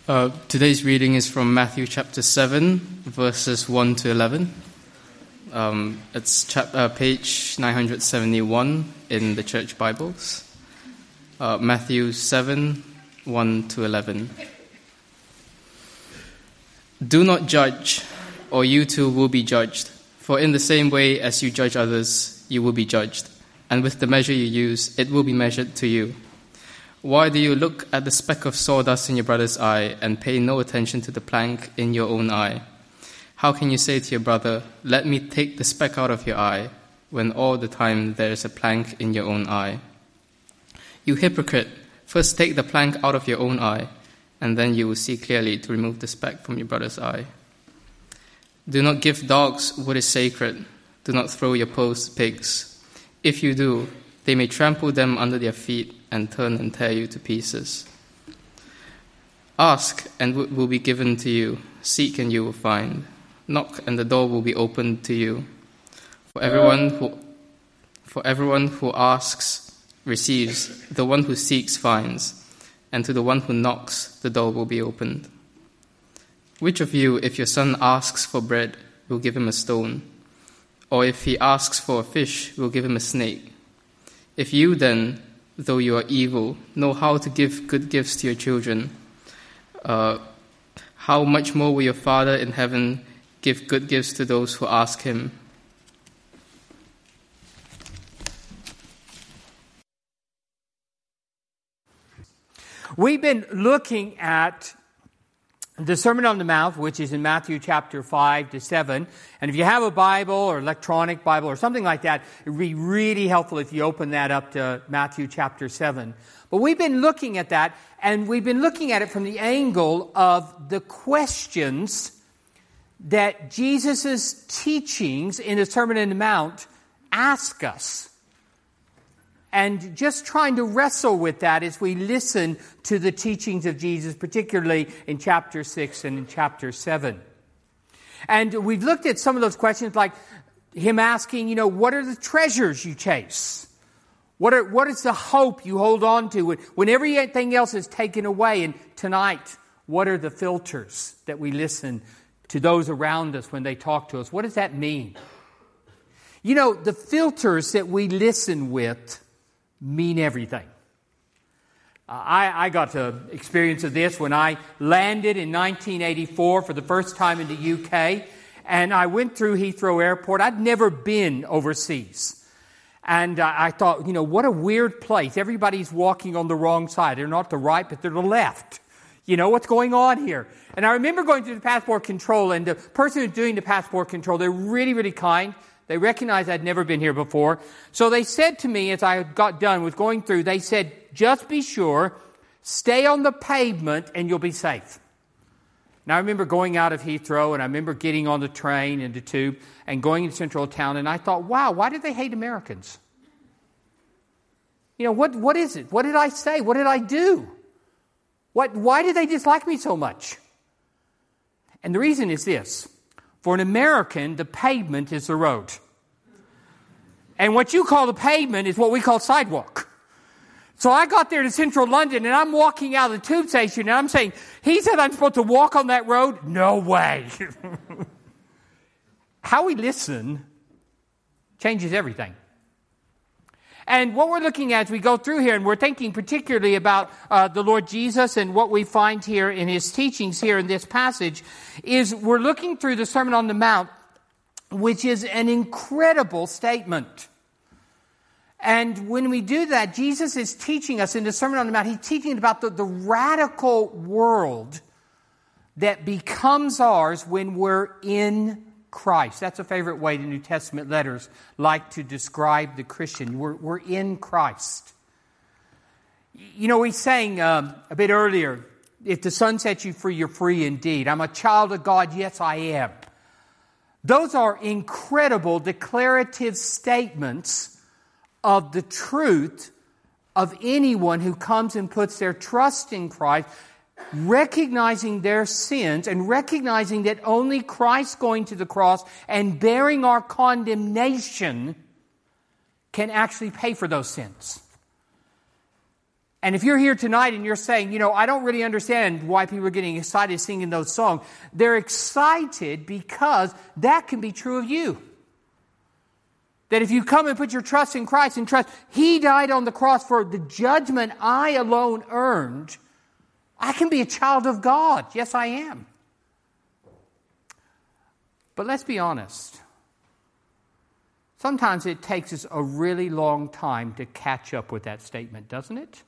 Today's reading is from Matthew chapter 7, verses 1 to 11. It's page 971 in the church Bibles. Matthew 7, 1 to 11. Do not judge, or you too will be judged. For in the same way as you judge others, you will be judged. And with the measure you use, it will be measured to you. Why do you look at the speck of sawdust in your brother's eye and pay no attention to the plank in your own eye? How can you say to your brother, "Let me take the speck out of your eye," when all the time there is a plank in your own eye? You hypocrite, first take the plank out of your own eye, and then you will see clearly to remove the speck from your brother's eye. Do not give dogs what is sacred. Do not throw your pearls to pigs. If you do, they may trample them under their feet and turn and tear you to pieces. Ask, and it will be given to you. Seek, and you will find. Knock, and the door will be opened to you. For everyone who asks receives, the one who seeks finds, and to the one who knocks the door will be opened. Which of you, if your son asks for bread, will give him a stone? Or if he asks for a fish, will give him a snake? If you then, though you are evil, know how to give good gifts to your children, how much more will your Father in heaven give good gifts to those who ask him? We've been looking at the Sermon on the Mount, which is in Matthew chapter 5 to 7. And if you have a Bible or electronic Bible or something like that, it would be really helpful if you open that up to Matthew chapter 7. But we've been looking at that, and we've been looking at it from the angle of the questions that Jesus' teachings in the Sermon on the Mount ask us. And just trying to wrestle with that as we listen to the teachings of Jesus, particularly in chapter 6 and in chapter 7. And we've looked at some of those questions, like him asking, what are the treasures you chase? What is the hope you hold on to when everything else is taken away? And tonight, what are the filters that we listen to those around us when they talk to us? What does that mean? The filters that we listen with mean everything. I got to experience of this when I landed in 1984 for the first time in the UK, and I went through Heathrow Airport. I'd never been overseas. And I thought, what a weird place. Everybody's walking on the wrong side. They're not the right, but they're the left. What's going on here? And I remember going through the passport control, and the person who's doing the passport control, they're really, really kind. They recognized I'd never been here before. So they said to me as I got done with going through, they said, just be sure, stay on the pavement and you'll be safe. Now I remember going out of Heathrow, and I remember getting on the train and the tube and going into central town, and I thought, wow, why do they hate Americans? What is it? What did I say? What did I do? Why do they dislike me so much? And the reason is this. For an American, the pavement is the road. And what you call the pavement is what we call sidewalk. So I got there to central London, and I'm walking out of the tube station, and I'm saying, he said I'm supposed to walk on that road? No way. How we listen changes everything. And what we're looking at as we go through here, and we're thinking particularly about the Lord Jesus and what we find here in his teachings here in this passage, is we're looking through the Sermon on the Mount, which is an incredible statement. And when we do that, Jesus is teaching us in the Sermon on the Mount, he's teaching about the radical world that becomes ours when we're in Christ. That's a favorite way the New Testament letters like to describe the Christian. We're in Christ. We sang a bit earlier, if the Son sets you free, you're free indeed. I'm a child of God, yes I am. Those are incredible declarative statements of the truth of anyone who comes and puts their trust in Christ, recognizing their sins and recognizing that only Christ going to the cross and bearing our condemnation can actually pay for those sins. And if you're here tonight and you're saying, I don't really understand why people are getting excited singing those songs, they're excited because that can be true of you. That if you come and put your trust in Christ and trust, He died on the cross for the judgment I alone earned, I can be a child of God. Yes, I am. But let's be honest. Sometimes it takes us a really long time to catch up with that statement, doesn't it?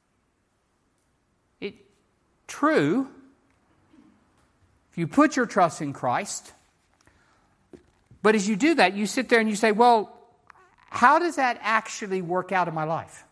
It's true. If you put your trust in Christ, but as you do that, you sit there and you say, well, how does that actually work out in my life?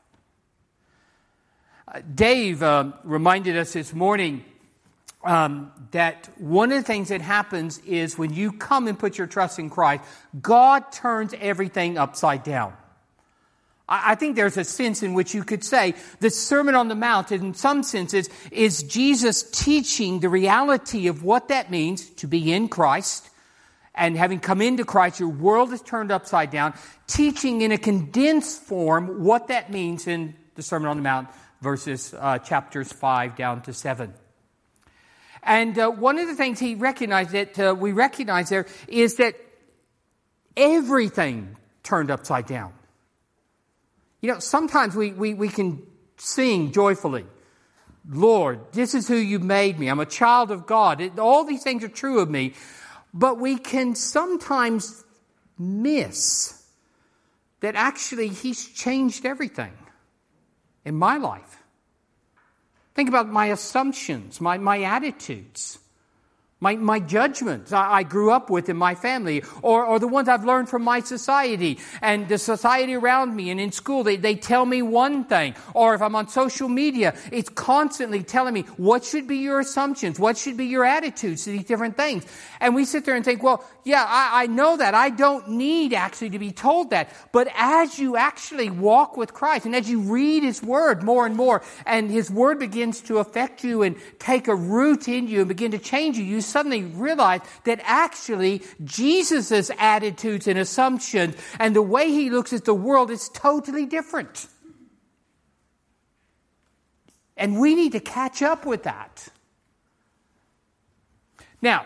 Dave reminded us this morning that one of the things that happens is when you come and put your trust in Christ, God turns everything upside down. I think there's a sense in which you could say the Sermon on the Mount, in some senses, is Jesus teaching the reality of what that means to be in Christ. And having come into Christ, your world is turned upside down, teaching in a condensed form what that means in the Sermon on the Mount, verses chapters 5 down to 7. And one of the things he recognized that we recognize there is that everything turned upside down. Sometimes we can sing joyfully, Lord, this is who you made me. I'm a child of God. All these things are true of me. But we can sometimes miss that actually He's changed everything in my life. Think about my assumptions, my attitudes, my judgments I grew up with in my family, or the ones I've learned from my society and the society around me and in school. They tell me one thing. Or if I'm on social media, it's constantly telling me what should be your assumptions, what should be your attitudes to these different things. And we sit there and think, well, yeah, I know that. I don't need actually to be told that. But as you actually walk with Christ and as you read His Word more and more, and His Word begins to affect you and take a root in you and begin to change you, you suddenly realize that actually Jesus' attitudes and assumptions and the way He looks at the world is totally different. And we need to catch up with that. Now,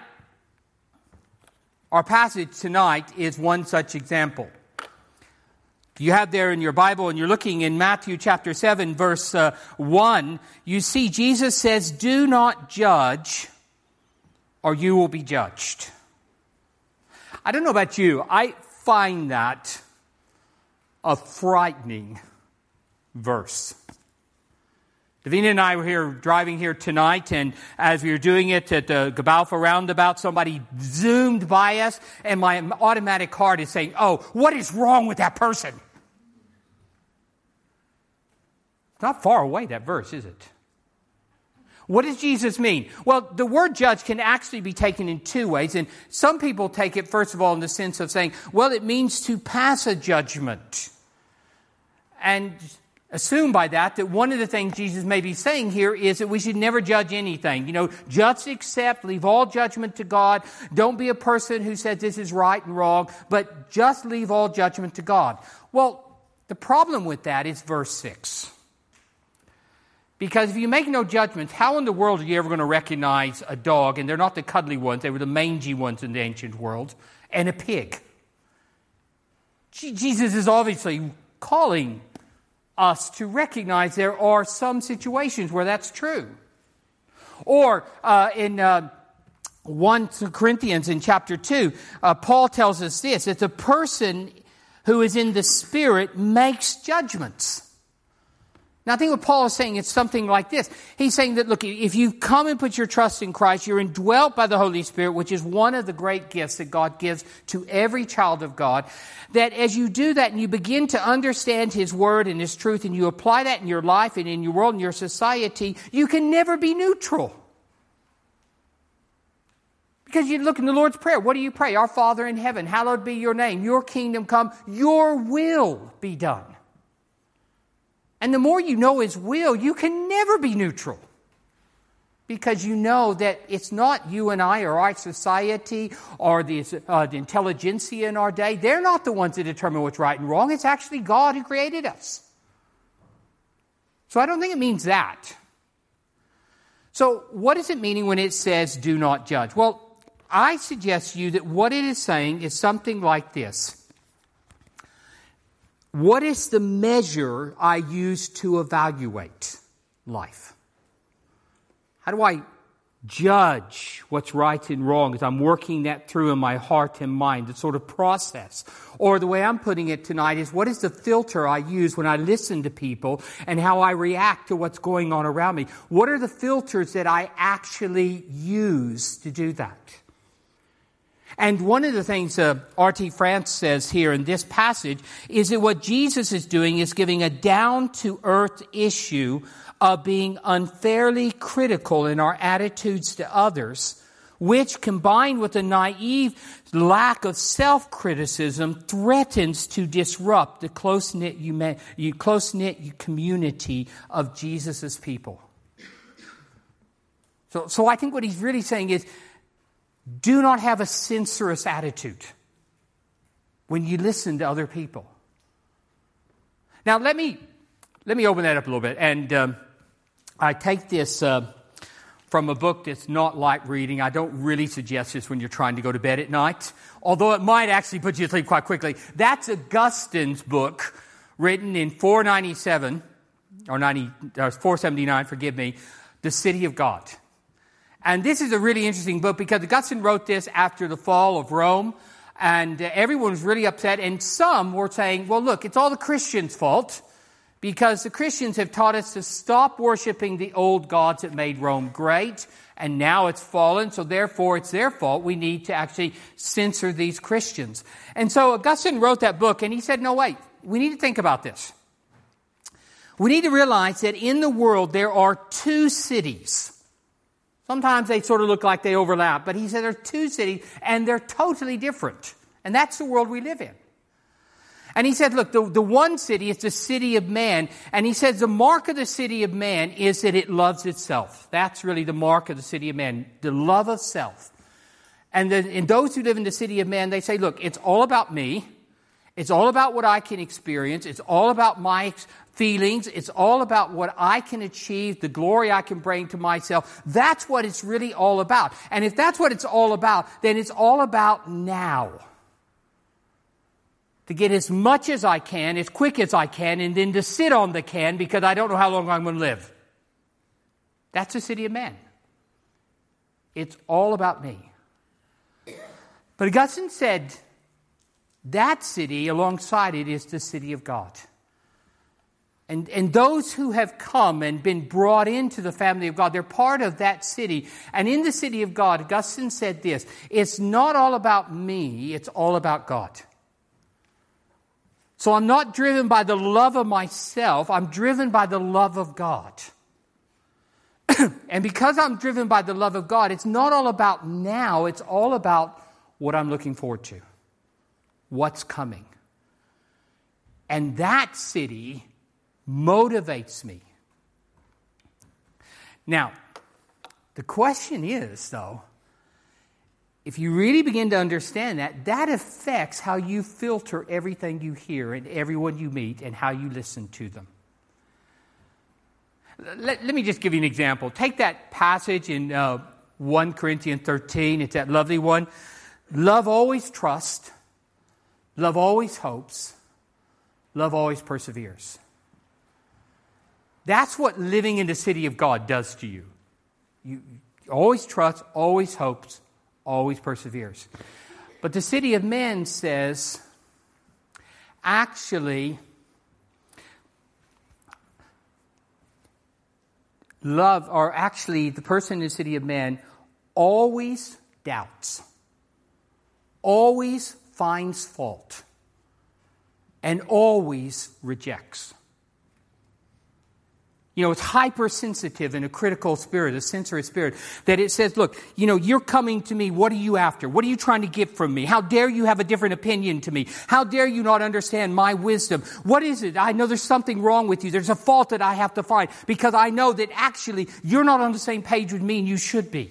our passage tonight is one such example. You have there in your Bible, and you're looking in Matthew chapter 7, verse 1, you see Jesus says, do not judge, or you will be judged. I don't know about you. I find that a frightening verse. Davina and I were here driving here tonight, and as we were doing it at the Gabalfa roundabout, somebody zoomed by us, and my automatic heart is saying, oh, what is wrong with that person? It's not far away, that verse, is it? What does Jesus mean? Well, the word judge can actually be taken in two ways. And some people take it, first of all, in the sense of saying, well, it means to pass a judgment. And assume by that one of the things Jesus may be saying here is that we should never judge anything. Just accept, leave all judgment to God. Don't be a person who says this is right and wrong, but just leave all judgment to God. Well, the problem with that is verse 6. Because if you make no judgments, how in the world are you ever going to recognize a dog? And they're not the cuddly ones. They were the mangy ones in the ancient world. And a pig. Jesus is obviously calling us to recognize there are some situations where that's true. Or in 1 Corinthians in chapter 2, Paul tells us this, that the person who is in the Spirit makes judgments. Now, I think what Paul is saying is something like this. He's saying that, look, if you come and put your trust in Christ, you're indwelt by the Holy Spirit, which is one of the great gifts that God gives to every child of God, that as you do that and you begin to understand His Word and His truth, and you apply that in your life and in your world and your society, you can never be neutral. Because you look in the Lord's Prayer. What do you pray? Our Father in heaven, hallowed be your name. Your kingdom come. Your will be done. And the more you know His will, you can never be neutral. Because you know that it's not you and I or our society or the intelligentsia in our day. They're not the ones that determine what's right and wrong. It's actually God who created us. So I don't think it means that. So what is it meaning when it says do not judge? Well, I suggest to you that what it is saying is something like this. What is the measure I use to evaluate life? How do I judge what's right and wrong as I'm working that through in my heart and mind, the sort of process? Or the way I'm putting it tonight is, what is the filter I use when I listen to people and how I react to what's going on around me? What are the filters that I actually use to do that? And one of the things R.T. France says here in this passage is that what Jesus is doing is giving a down-to-earth issue of being unfairly critical in our attitudes to others, which, combined with a naive lack of self-criticism, threatens to disrupt the close-knit community of Jesus' people. So I think what he's really saying is, do not have a censorious attitude when you listen to other people. Now, let me open that up a little bit. And I take this from a book that's not light reading. I don't really suggest this when you're trying to go to bed at night, although it might actually put you to sleep quite quickly. That's Augustine's book, written in 479, forgive me, The City of God. And this is a really interesting book because Augustine wrote this after the fall of Rome, and everyone was really upset, and some were saying, well, look, it's all the Christians' fault because the Christians have taught us to stop worshiping the old gods that made Rome great, and now it's fallen, so therefore it's their fault. We need to actually censor these Christians. And so Augustine wrote that book, and he said, no, wait, we need to think about this. We need to realize that in the world there are two cities. Sometimes they sort of look like they overlap, but he said there are two cities, and they're totally different. And that's the world we live in. And he said, look, the one city is the city of man. And he says the mark of the city of man is that it loves itself. That's really the mark of the city of man, the love of self. And those who live in the city of man, they say, look, it's all about me. It's all about what I can experience. It's all about my feelings. It's all about what I can achieve, the glory I can bring to myself. That's what it's really all about. And if that's what it's all about, then it's all about now. To get as much as I can, as quick as I can, and then to sit on the can because I don't know how long I'm going to live. That's the city of man. It's all about me. But Augustine said that city, alongside it, is the city of God. And those who have come and been brought into the family of God, they're part of that city. And in the city of God, Augustine said this, it's not all about me, it's all about God. So I'm not driven by the love of myself, I'm driven by the love of God. And because I'm driven by the love of God, it's not all about now, it's all about what I'm looking forward to, what's coming. And that city motivates me. Now, the question is, though, if you really begin to understand that, that affects how you filter everything you hear and everyone you meet and how you listen to them. Let me just give you an example. Take that passage in 1 Corinthians 13. It's that lovely one. Love always trusts. Love always hopes. Love always perseveres. That's what living in the city of God does to you. You always trust, always hopes, always perseveres. But the city of men says, actually, the person in the city of men always doubts, always finds fault, and always rejects. You know, it's hypersensitive in a critical spirit, a sensory spirit, that it says, look, you know, you're coming to me. What are you after? What are you trying to get from me? How dare you have a different opinion to me? How dare you not understand my wisdom? What is it? I know there's something wrong with you. There's a fault that I have to find because I know that actually you're not on the same page with me and you should be.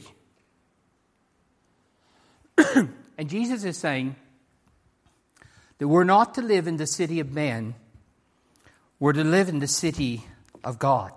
And Jesus is saying that we're not to live in the city of man. We're to live in the city of God.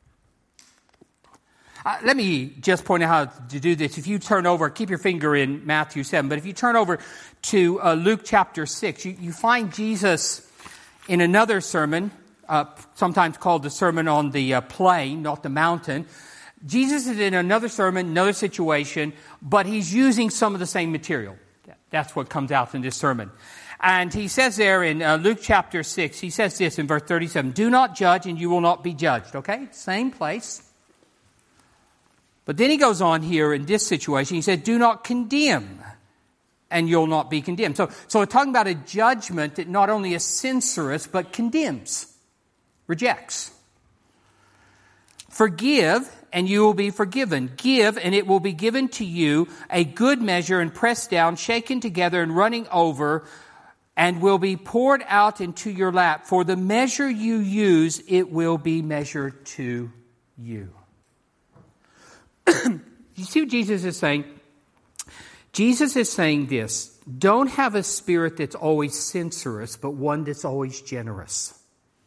Let me just point out how to do this. If you turn over, keep your finger in Matthew 7, but if you turn over to Luke chapter 6, you find Jesus in another sermon, sometimes called the Sermon on the Plain, not the mountain. Jesus is in another sermon, another situation, but he's using some of the same material. That's what comes out in this sermon. And he says there in Luke chapter 6, he says this in verse 37, "Do not judge and you will not be judged." Okay, same place. But then he goes on here in this situation, he said, "Do not condemn and you'll not be condemned." So we're talking about a judgment that not only is censorious, but condemns, rejects. "Forgive and you will be forgiven. Give and it will be given to you, a good measure and pressed down, shaken together and running over, and will be poured out into your lap. For the measure you use, it will be measured to you." You see what Jesus is saying? Jesus is saying this: don't have a spirit that's always censorious, but one that's always generous.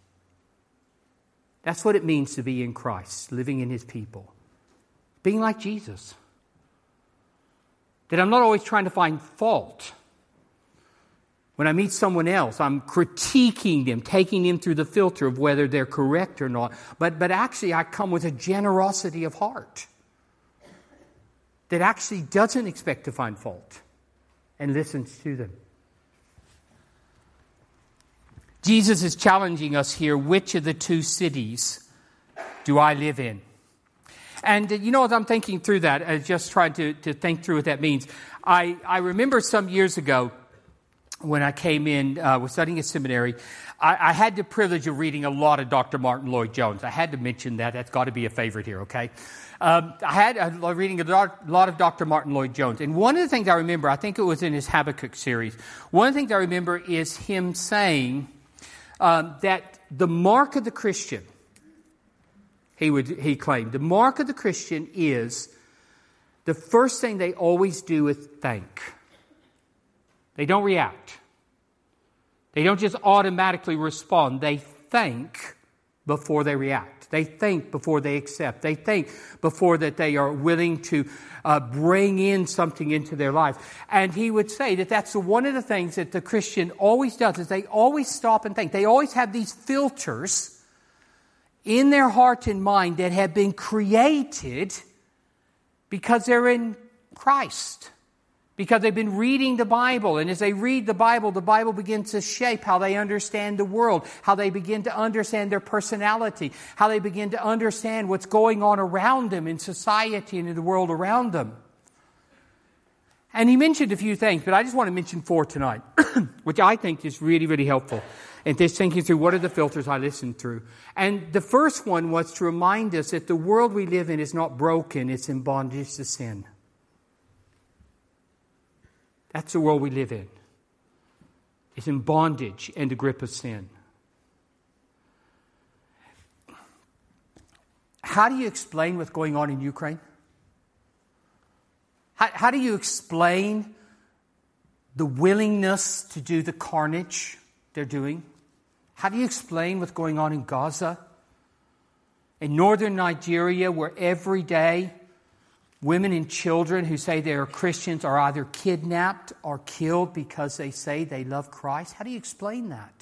That's what it means to be in Christ, living in His people. Being like Jesus. That I'm not always trying to find fault. When I meet someone else, I'm critiquing them, taking them through the filter of whether they're correct or not. But actually, I come with a generosity of heart that actually doesn't expect to find fault and listens to them. Jesus is challenging us here, which of the two cities do I live in? And you know, as I'm thinking through that, just trying to think through what that means, I remember some years ago when I came in, was studying at seminary, I had the privilege of reading a lot of Dr. Martin Lloyd-Jones. I had to mention that. That's got to be a favorite here, okay? I had reading a lot of Dr. Martin Lloyd-Jones. And one of the things I remember, I think it was in his Habakkuk series, one of the things I remember is him saying that the mark of the Christian, he claimed, the mark of the Christian is the first thing they always do is thank. They don't react. They don't just automatically respond. They thank before they react. They think before they accept. They think before that they are willing to bring in something into their life. And he would say that that's one of the things that the Christian always does, is they always stop and think. They always have these filters in their heart and mind that have been created because they're in Christ. Because they've been reading the Bible, and as they read the Bible begins to shape how they understand the world, how they begin to understand their personality, how they begin to understand what's going on around them in society and in the world around them. And he mentioned a few things, but I just want to mention 4 tonight, which I think is really, really helpful in just thinking through what are the filters I listen through. And the first one was to remind us that the world we live in is not broken, it's in bondage to sin. That's the world we live in. It's in bondage and the grip of sin. How do you explain what's going on in Ukraine? How do you explain the willingness to do the carnage they're doing? How do you explain what's going on in Gaza? In northern Nigeria, where every day women and children who say they are Christians are either kidnapped or killed because they say they love Christ. How do you explain that?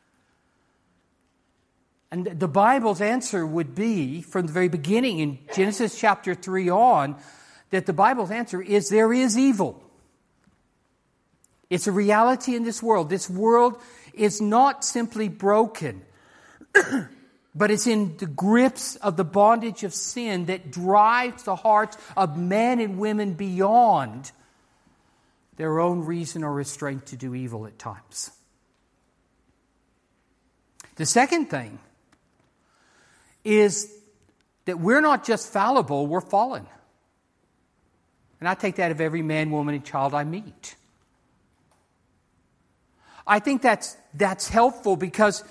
And the Bible's answer would be, from the very beginning in Genesis chapter 3 on, that the Bible's answer is there is evil. It's a reality in this world. This world is not simply broken, but it's in the grips of the bondage of sin that drives the hearts of men and women beyond their own reason or restraint to do evil at times. The second thing is that we're not just fallible, we're fallen. And I take that of every man, woman, and child I meet. I think that's helpful because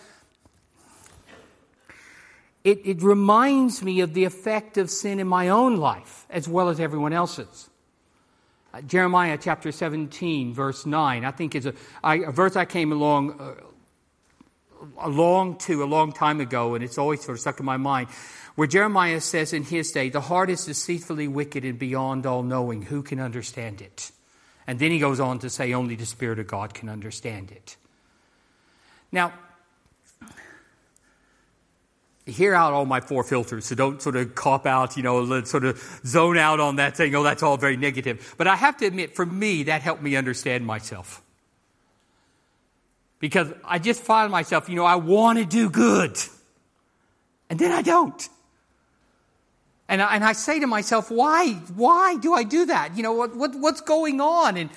it reminds me of the effect of sin in my own life as well as everyone else's. Jeremiah chapter 17, verse 9, I think is a verse I came along a long time ago, and it's always sort of stuck in my mind, where Jeremiah says in his day, the heart is deceitfully wicked and beyond all knowing. Who can understand it? And then he goes on to say only the Spirit of God can understand it. Now, hear out all my four filters, so don't sort of cop out, sort of zone out on that saying, oh, that's all very negative. But I have to admit, for me, that helped me understand myself. Because I just find myself, I want to do good. And then I don't. And I say to myself, why do I do that? What's going on?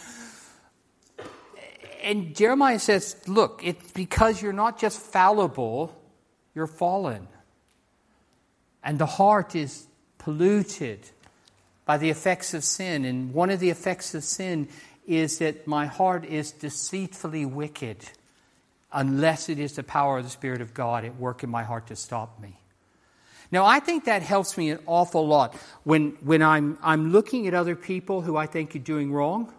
And Jeremiah says, look, it's because you're not just fallible, you're fallen. And the heart is polluted by the effects of sin. And one of the effects of sin is that my heart is deceitfully wicked unless it is the power of the Spirit of God at work in my heart to stop me. Now, I think that helps me an awful lot when I'm looking at other people who I think are doing wrong.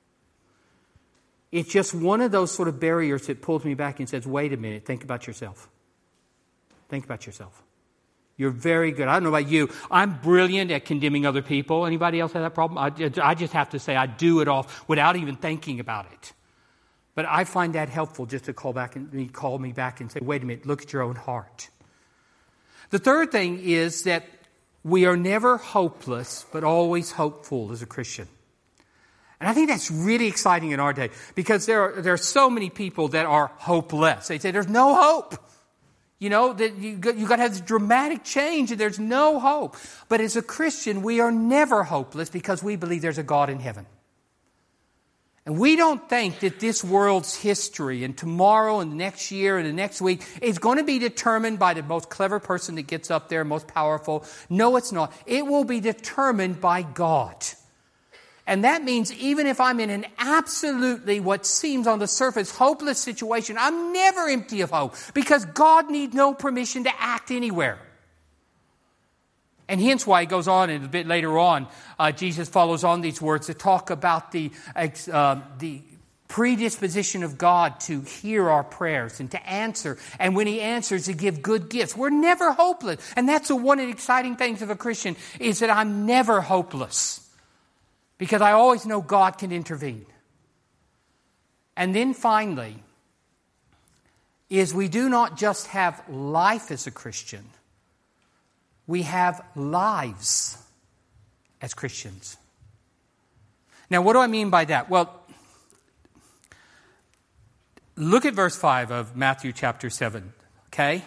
It's just one of those sort of barriers that pulls me back and says, wait a minute, think about yourself. Think about yourself. You're very good. I don't know about you. I'm brilliant at condemning other people. Anybody else have that problem? I just have to say I do it off without even thinking about it. But I find that helpful just to call me back and say, wait a minute, look at your own heart. The third thing is that we are never hopeless, but always hopeful as a Christian. And I think that's really exciting in our day because there are so many people that are hopeless. They say there's no hope. That you got to have this dramatic change and there's no hope. But as a Christian, we are never hopeless because we believe there's a God in heaven. And we don't think that this world's history and tomorrow and the next year and the next week is going to be determined by the most clever person that gets up there, most powerful. No, it's not. It will be determined by God. And that means even if I'm in an absolutely, what seems on the surface, hopeless situation, I'm never empty of hope because God needs no permission to act anywhere. And hence why he goes on, and a bit later on, Jesus follows on these words to talk about the predisposition of God to hear our prayers and to answer. And when he answers, to give good gifts. We're never hopeless. And that's one of the exciting things of a Christian is that I'm never hopeless. Because I always know God can intervene. And then finally, is we do not just have life as a Christian. We have lives as Christians. Now, what do I mean by that? Well, look at verse 5 of Matthew chapter 7, okay?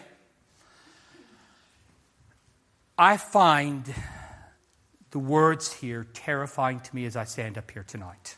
I find the words here terrifying to me as I stand up here tonight.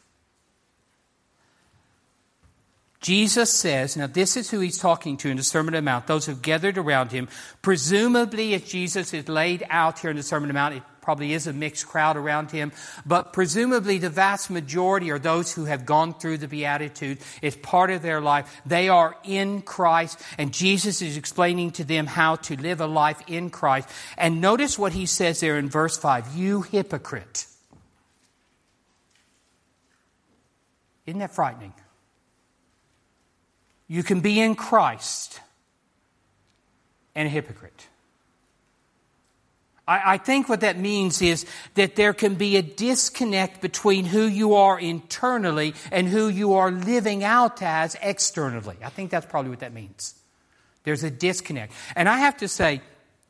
Jesus says, now this is who he's talking to in the Sermon on the Mount, those who've gathered around him. Presumably, as Jesus is laid out here in the Sermon on the Mount, it probably is a mixed crowd around him, but presumably the vast majority are those who have gone through the Beatitude. It's part of their life. They are in Christ, and Jesus is explaining to them how to live a life in Christ. And notice what he says there in verse 5, you hypocrite. Isn't that frightening? You can be in Christ and a hypocrite. I think what that means is that there can be a disconnect between who you are internally and who you are living out as externally. I think that's probably what that means. There's a disconnect. And I have to say,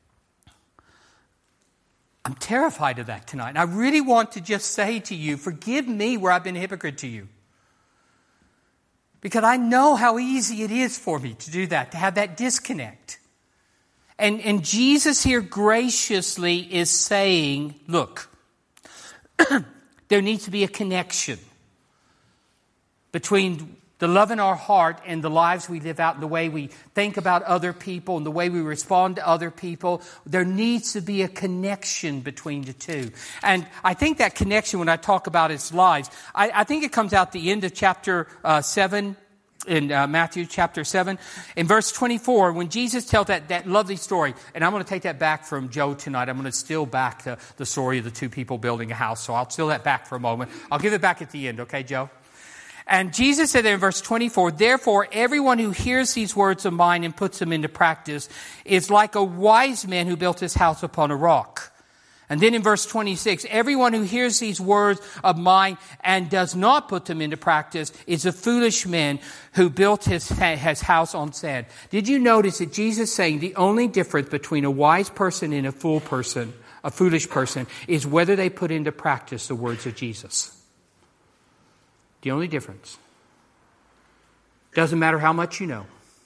I'm terrified of that tonight. And I really want to just say to you, forgive me where I've been a hypocrite to you. Because I know how easy it is for me to do that, to have that disconnect. And Jesus here graciously is saying, look, there needs to be a connection between the love in our heart and the lives we live out and the way we think about other people and the way we respond to other people. There needs to be a connection between the two. And I think that connection, when I talk about its lives, I think it comes out the end of chapter 7, in Matthew chapter 7. In verse 24, when Jesus tells that lovely story, and I'm going to take that back from Joe tonight. I'm going to steal back the story of the two people building a house. So I'll steal that back for a moment. I'll give it back at the end, okay, Joe? And Jesus said there in verse 24, therefore everyone who hears these words of mine and puts them into practice is like a wise man who built his house upon a rock. And then in verse 26, everyone who hears these words of mine and does not put them into practice is a foolish man who built his house on sand. Did you notice that Jesus is saying the only difference between a wise person and a foolish person, is whether they put into practice the words of Jesus? The only difference. Doesn't matter how much you know.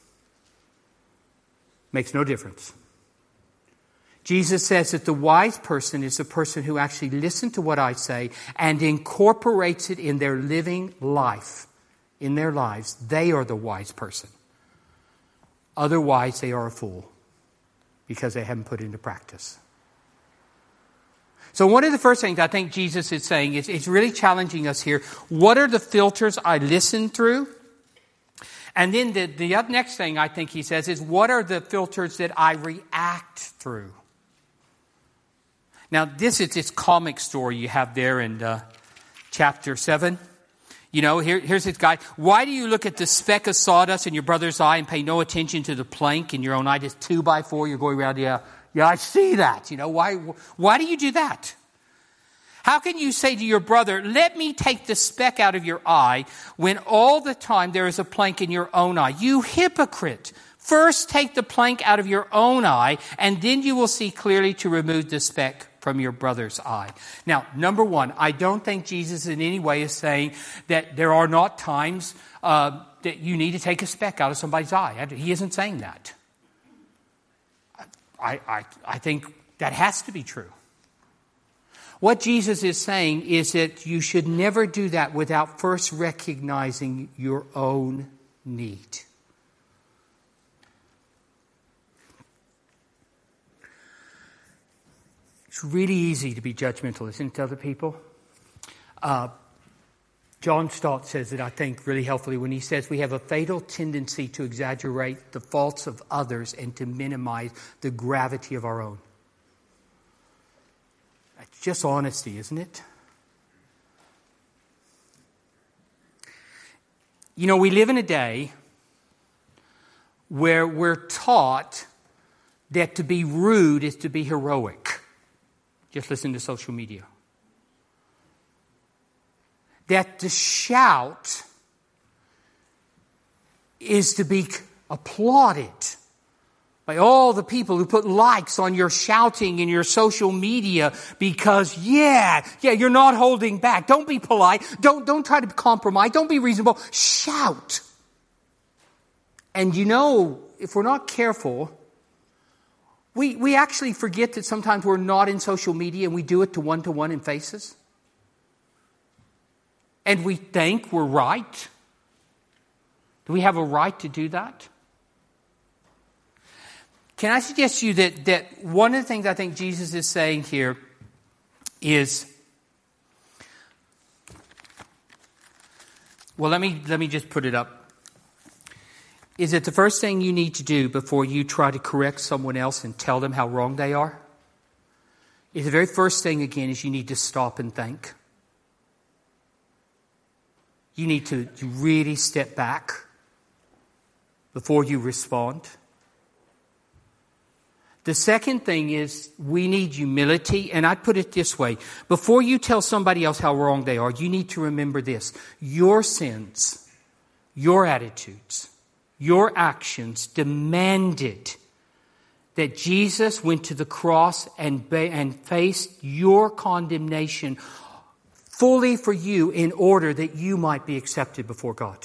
Makes no difference. Jesus says that the wise person is the person who actually listens to what I say and incorporates it in their living life, in their lives. They are the wise person. Otherwise, they are a fool because they haven't put it into practice. So one of the first things I think Jesus is saying is, it's really challenging us here. What are the filters I listen through? And then the next thing I think he says is, what are the filters that I react through? Now, this is this comic story you have there in chapter 7. You know, here's this guy. Why do you look at the speck of sawdust in your brother's eye and pay no attention to the plank in your own eye? This 2x4 you're going around, yeah, I see that. You know, why do you do that? How can you say to your brother, let me take the speck out of your eye, when all the time there is a plank in your own eye? You hypocrite! First take the plank out of your own eye, and then you will see clearly to remove the speck from your brother's eye. Now, number one, I don't think Jesus in any way is saying that there are not times that you need to take a speck out of somebody's eye. He isn't saying that. I think that has to be true. What Jesus is saying is that you should never do that without first recognizing your own need. It's really easy to be judgmental, isn't it, to other people? John Stott says it, I think, really helpfully when he says we have a fatal tendency to exaggerate the faults of others and to minimize the gravity of our own. That's just honesty, isn't it? You know, we live in a day where we're taught that to be rude is to be heroic. Just listen to social media. That to shout is to be applauded by all the people who put likes on your shouting in your social media because, yeah, you're not holding back. Don't be polite. Don't try to compromise. Don't be reasonable. Shout. And you know, if we're not careful, we actually forget that sometimes we're not in social media and we do it to one in faces. And we think we're right. Do we have a right to do that? Can I suggest to you that one of the things I think Jesus is saying here is, well, let me just put it up. Is that the first thing you need to do before you try to correct someone else and tell them how wrong they are? Is the very first thing, again, is you need to stop and think. You need to really step back before you respond. The second thing is we need humility, and I'd put it this way. Before you tell somebody else how wrong they are, you need to remember this. Your sins, your attitudes, your actions demanded that Jesus went to the cross and faced your condemnation fully for you in order that you might be accepted before God.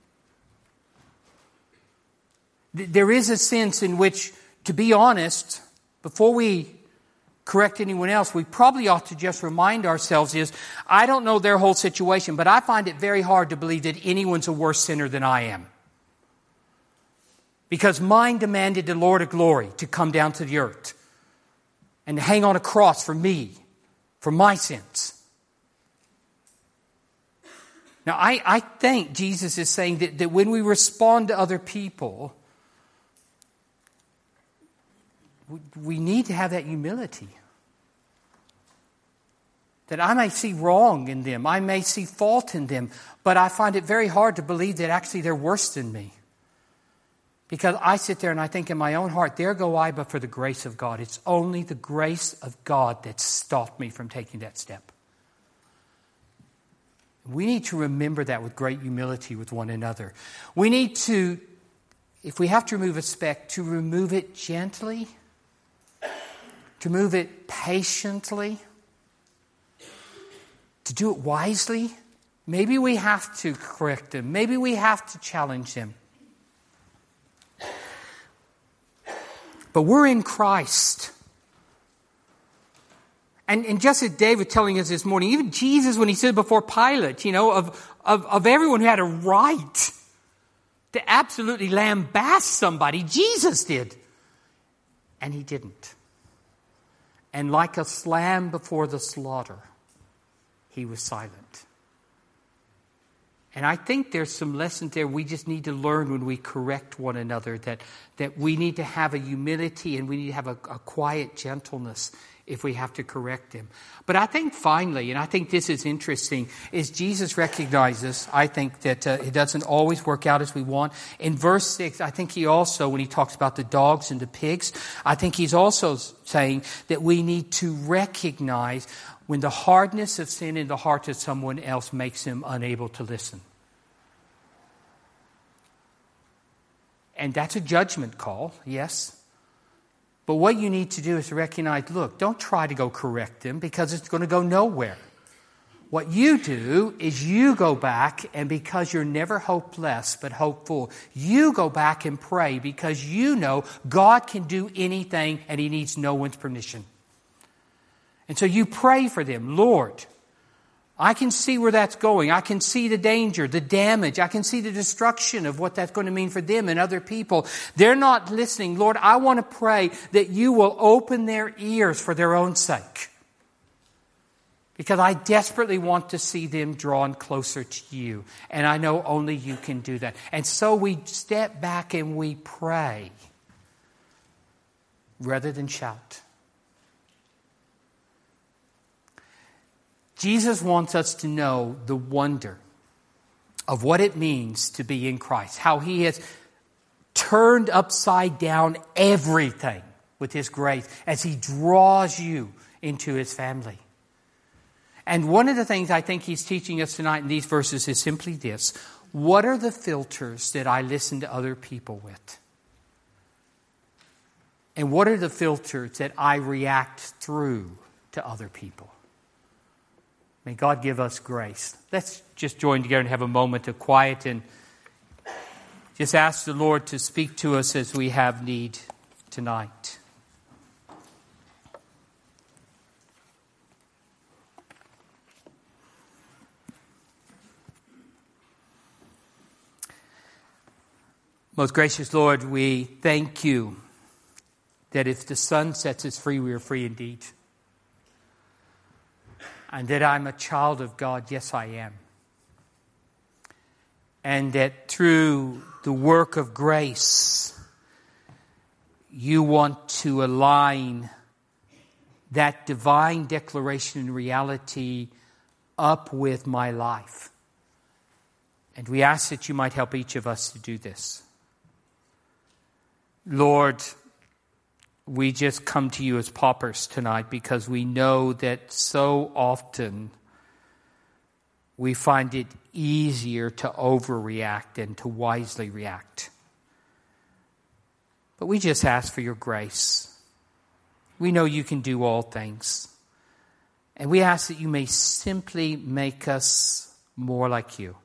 There is a sense in which, to be honest, before we correct anyone else, we probably ought to just remind ourselves is, I don't know their whole situation, but I find it very hard to believe that anyone's a worse sinner than I am. Because mine demanded the Lord of glory to come down to the earth and to hang on a cross for me, for my sins. Now, I think Jesus is saying that when we respond to other people, we need to have that humility. that I may see wrong in them, I may see fault in them, but I find it very hard to believe that actually they're worse than me. Because I sit there and I think in my own heart, there go I, but for the grace of God. It's only the grace of God that stopped me from taking that step. We need to remember that with great humility with one another. We need to, if we have to remove a speck, to remove it gently, to move it patiently, to do it wisely. Maybe we have to correct them. Maybe we have to challenge them. But we're in Christ. And just as David telling us this morning, even Jesus, when he stood before Pilate, of everyone who had a right to absolutely lambaste somebody, Jesus did. And he didn't. And like a lamb before the slaughter, he was silent. And I think there's some lessons there we just need to learn when we correct one another, that we need to have a humility and we need to have a quiet gentleness if we have to correct them. But I think finally, and I think this is interesting, is Jesus recognizes, I think, that it doesn't always work out as we want. In verse 6, I think he also, when he talks about the dogs and the pigs, I think he's also saying that we need to recognize when the hardness of sin in the heart of someone else makes him unable to listen. And that's a judgment call, yes. But what you need to do is to recognize, look, don't try to go correct them because it's going to go nowhere. What you do is you go back, and because you're never hopeless but hopeful, you go back and pray because you know God can do anything and he needs no one's permission. And so you pray for them. Lord, I can see where that's going. I can see the danger, the damage. I can see the destruction of what that's going to mean for them and other people. They're not listening. Lord, I want to pray that you will open their ears for their own sake. Because I desperately want to see them drawn closer to you. And I know only you can do that. And so we step back and we pray rather than shout. Jesus wants us to know the wonder of what it means to be in Christ. How he has turned upside down everything with his grace as he draws you into his family. And one of the things I think he's teaching us tonight in these verses is simply this. What are the filters that I listen to other people with? And what are the filters that I react through to other people? May God give us grace. Let's just join together and have a moment of quiet and just ask the Lord to speak to us as we have need tonight. Most gracious Lord, we thank you that if the Son sets us free, we are free indeed. And that I'm a child of God, yes I am. And that through the work of grace, you want to align that divine declaration and reality up with my life. And we ask that you might help each of us to do this. Lord, we just come to you as paupers tonight because we know that so often we find it easier to overreact than to wisely react. But we just ask for your grace. We know you can do all things. And we ask that you may simply make us more like you.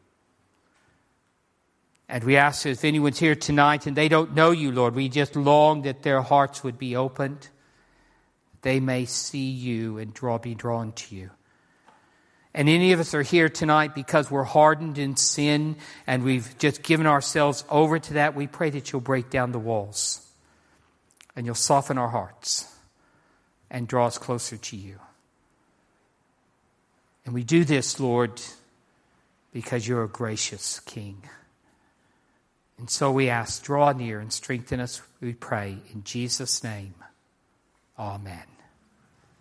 And we ask that if anyone's here tonight and they don't know you, Lord, we just long that their hearts would be opened. They may see you and be drawn to you. And any of us are here tonight because we're hardened in sin and we've just given ourselves over to that. We pray that you'll break down the walls and you'll soften our hearts and draw us closer to you. And we do this, Lord, because you're a gracious King. And so we ask, draw near and strengthen us, we pray. In Jesus' name, amen.